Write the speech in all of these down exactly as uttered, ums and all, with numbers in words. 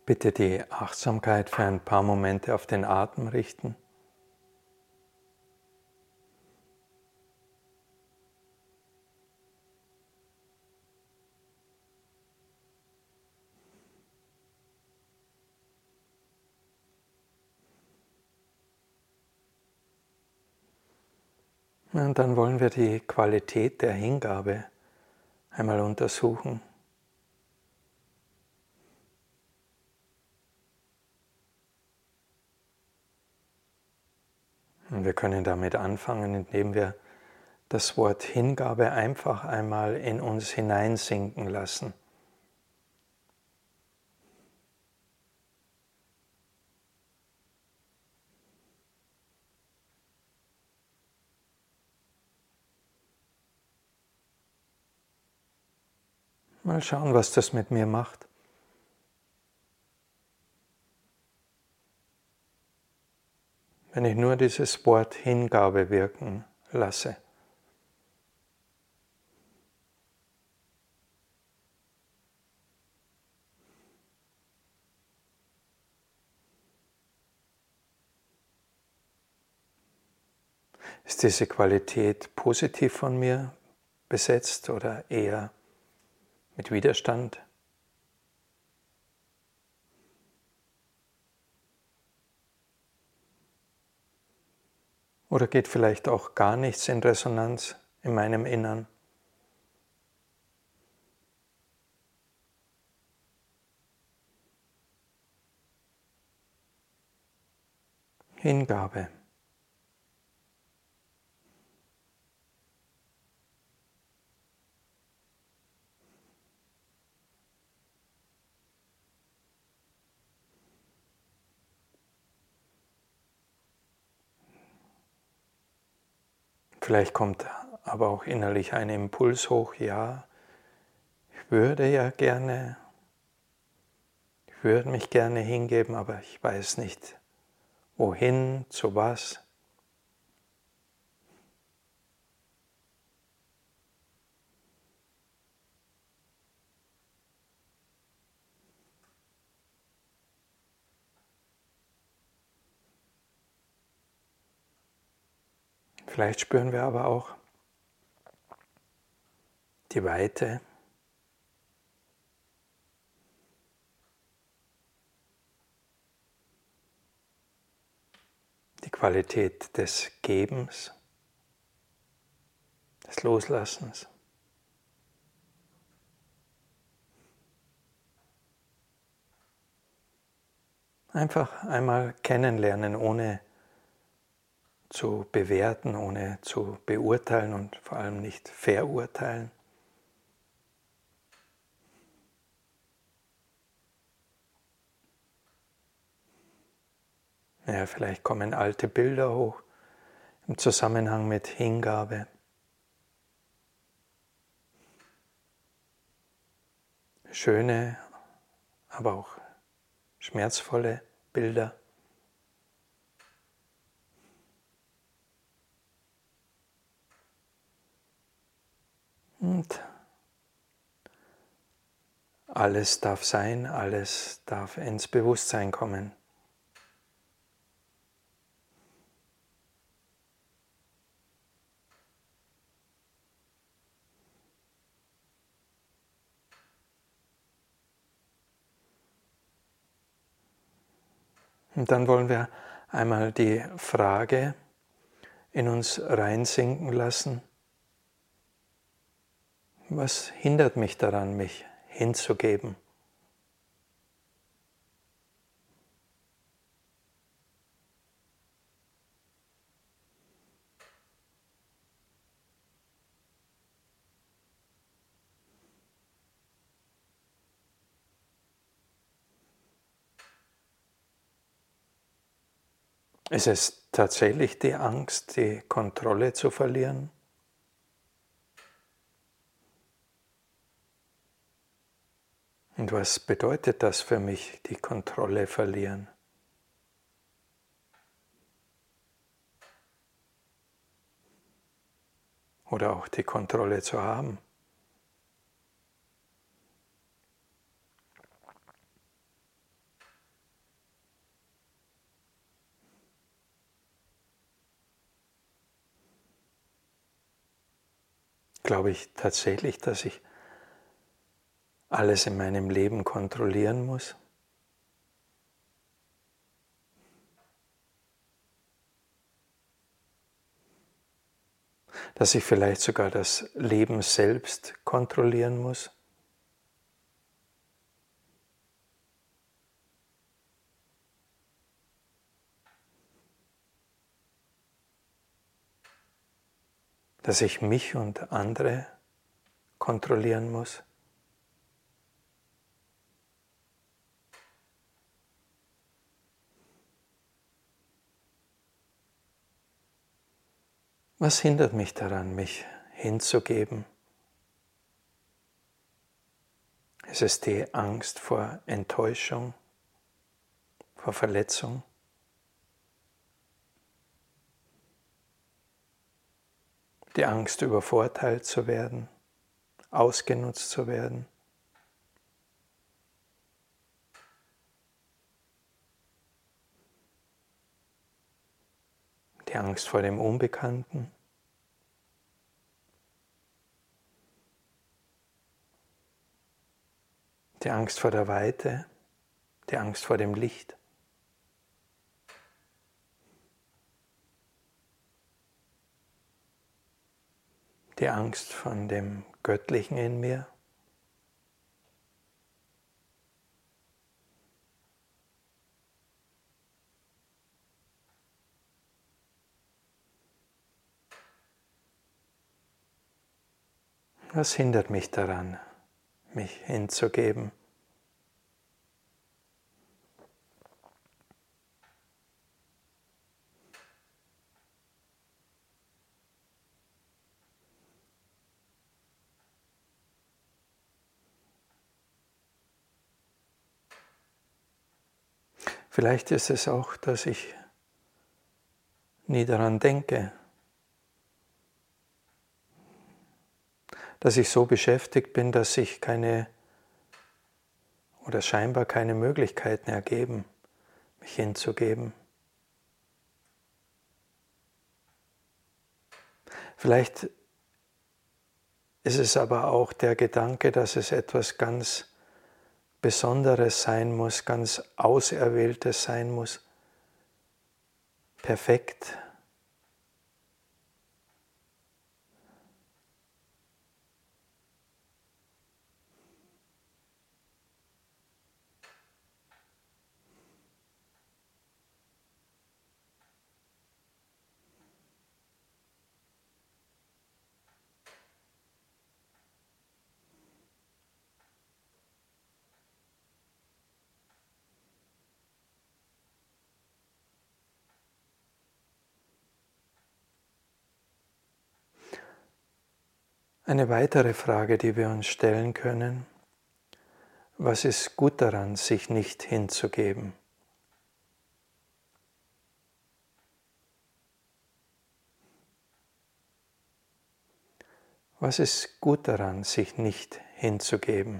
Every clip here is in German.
Bitte die Achtsamkeit für ein paar Momente auf den Atem richten. Und dann wollen wir die Qualität der Hingabe einmal untersuchen. Und wir können damit anfangen, indem wir das Wort Hingabe einfach einmal in uns hineinsinken lassen. Mal schauen, was das mit mir macht. Wenn ich nur dieses Wort Hingabe wirken lasse. Ist diese Qualität positiv von mir besetzt oder eher mit Widerstand? Oder geht vielleicht auch gar nichts in Resonanz in meinem Innern? Hingabe. Vielleicht kommt aber auch innerlich ein Impuls hoch, ja, ich würde ja gerne, ich würde mich gerne hingeben, aber ich weiß nicht, wohin, zu was. Vielleicht spüren wir aber auch die Weite, die Qualität des Gebens, des Loslassens. Einfach einmal kennenlernen, ohne zu bewerten, ohne zu beurteilen und vor allem nicht verurteilen. Ja, vielleicht kommen alte Bilder hoch im Zusammenhang mit Hingabe. Schöne, aber auch schmerzvolle Bilder. Und alles darf sein, alles darf ins Bewusstsein kommen. Und dann wollen wir einmal die Frage in uns reinsinken lassen: Was hindert mich daran, mich hinzugeben? Ist es tatsächlich die Angst, die Kontrolle zu verlieren? Und was bedeutet das für mich, die Kontrolle verlieren? Oder auch die Kontrolle zu haben? Glaube ich tatsächlich, dass ich alles in meinem Leben kontrollieren muss? Dass ich vielleicht sogar das Leben selbst kontrollieren muss? Dass ich mich und andere kontrollieren muss? Was hindert mich daran, mich hinzugeben? Ist es die Angst vor Enttäuschung, vor Verletzung? Die Angst, übervorteilt zu werden, ausgenutzt zu werden? Die Angst vor dem Unbekannten? Die Angst vor der Weite? Die Angst vor dem Licht? Die Angst von dem Göttlichen in mir? Was hindert mich daran, mich hinzugeben? Vielleicht ist es auch, dass ich nie daran denke, dass ich so beschäftigt bin, dass sich keine oder scheinbar keine Möglichkeiten ergeben, mich hinzugeben. Vielleicht ist es aber auch der Gedanke, dass es etwas ganz Besonderes sein muss, ganz Auserwähltes sein muss, perfekt. Eine weitere Frage, die wir uns stellen können: Was ist gut daran, sich nicht hinzugeben? Was ist gut daran, sich nicht hinzugeben?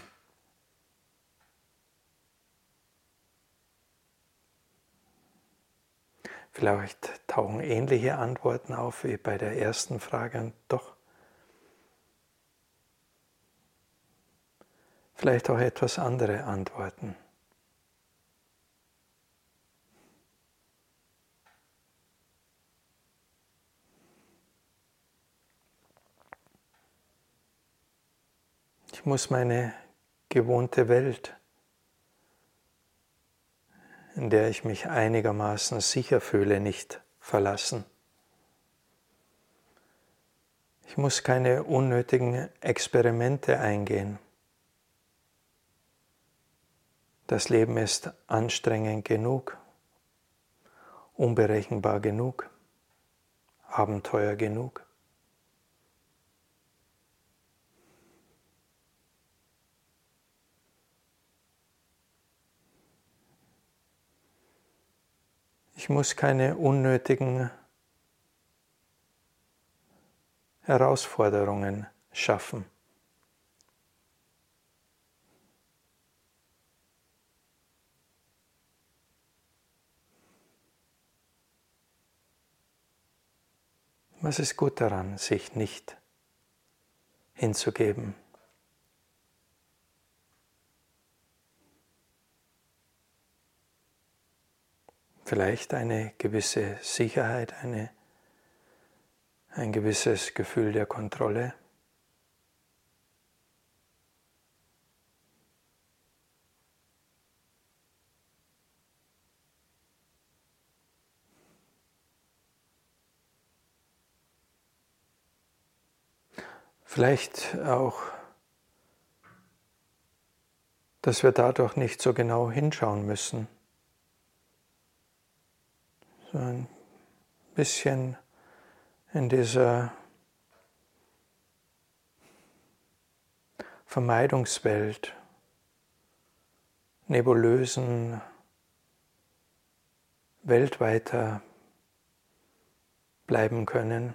Vielleicht tauchen ähnliche Antworten auf wie bei der ersten Frage und doch vielleicht auch etwas andere Antworten. Ich muss meine gewohnte Welt, in der ich mich einigermaßen sicher fühle, nicht verlassen. Ich muss keine unnötigen Experimente eingehen. Das Leben ist anstrengend genug, unberechenbar genug, Abenteuer genug. Ich muss keine unnötigen Herausforderungen schaffen. Was ist gut daran, sich nicht hinzugeben. Vielleicht eine gewisse Sicherheit, eine, ein gewisses Gefühl der Kontrolle. Vielleicht auch, dass wir dadurch nicht so genau hinschauen müssen. So ein bisschen in dieser Vermeidungswelt, nebulösen Welt weiter bleiben können.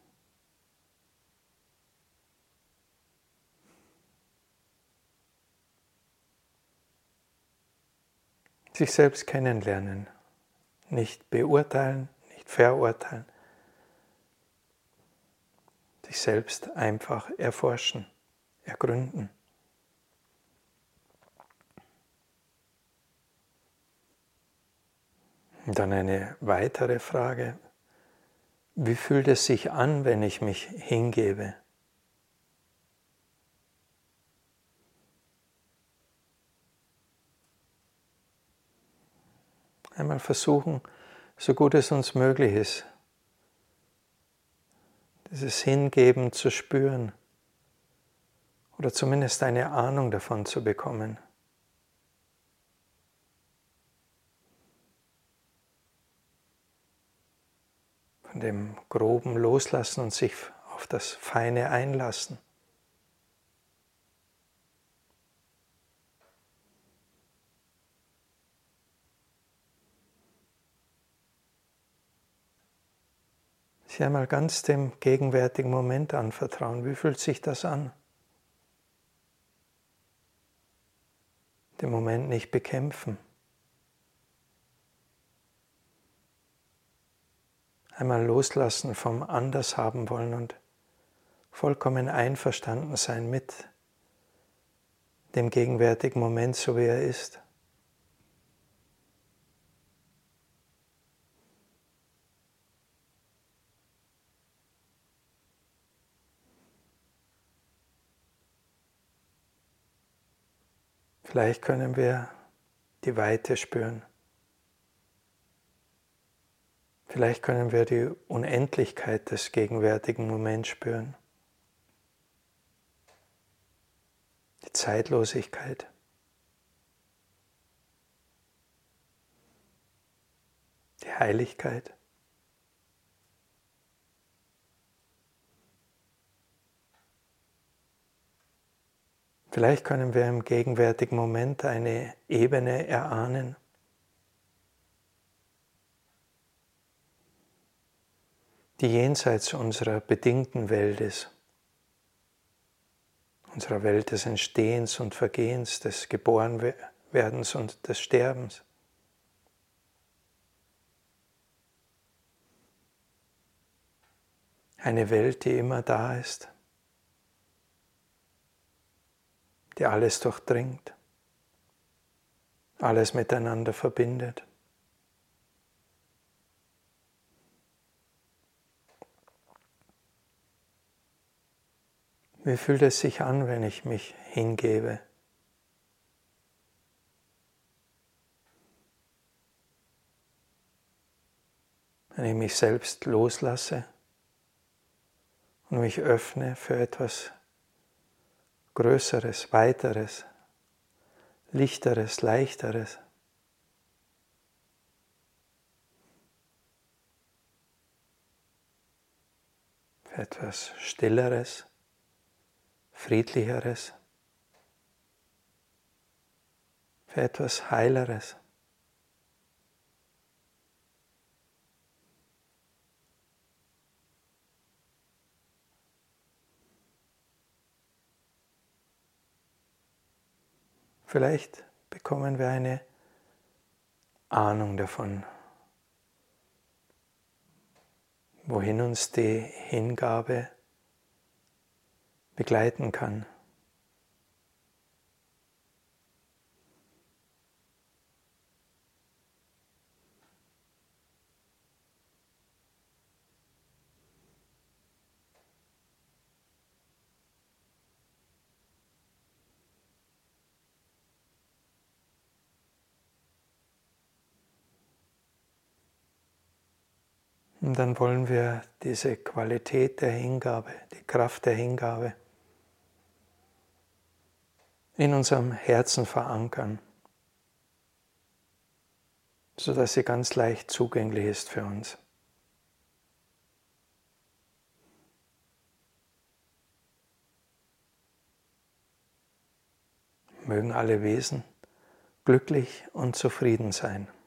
Sich selbst kennenlernen, nicht beurteilen, nicht verurteilen, sich selbst einfach erforschen, ergründen. Und dann eine weitere Frage: Wie fühlt es sich an, wenn ich mich hingebe? Einmal versuchen, so gut es uns möglich ist, dieses Hingeben zu spüren oder zumindest eine Ahnung davon zu bekommen. Von dem Groben loslassen und sich auf das Feine einlassen. Sich einmal ganz dem gegenwärtigen Moment anvertrauen. Wie fühlt sich das an? Den Moment nicht bekämpfen. Einmal loslassen vom anders haben wollen und vollkommen einverstanden sein mit dem gegenwärtigen Moment, so wie er ist. Vielleicht können wir die Weite spüren. Vielleicht können wir die Unendlichkeit des gegenwärtigen Moments spüren. Die Zeitlosigkeit. Die Heiligkeit. Vielleicht können wir im gegenwärtigen Moment eine Ebene erahnen, die jenseits unserer bedingten Welt ist, unserer Welt des Entstehens und Vergehens, des Geborenwerdens und des Sterbens. Eine Welt, die immer da ist, die alles durchdringt, alles miteinander verbindet. Wie fühlt es sich an, wenn ich mich hingebe? Wenn ich mich selbst loslasse und mich öffne für etwas Größeres, Weiteres, Lichteres, Leichteres. Für etwas Stilleres, Friedlicheres, für etwas Heileres. Vielleicht bekommen wir eine Ahnung davon, wohin uns die Hingabe begleiten kann. Und dann wollen wir diese Qualität der Hingabe, die Kraft der Hingabe in unserem Herzen verankern, sodass sie ganz leicht zugänglich ist für uns. Mögen alle Wesen glücklich und zufrieden sein.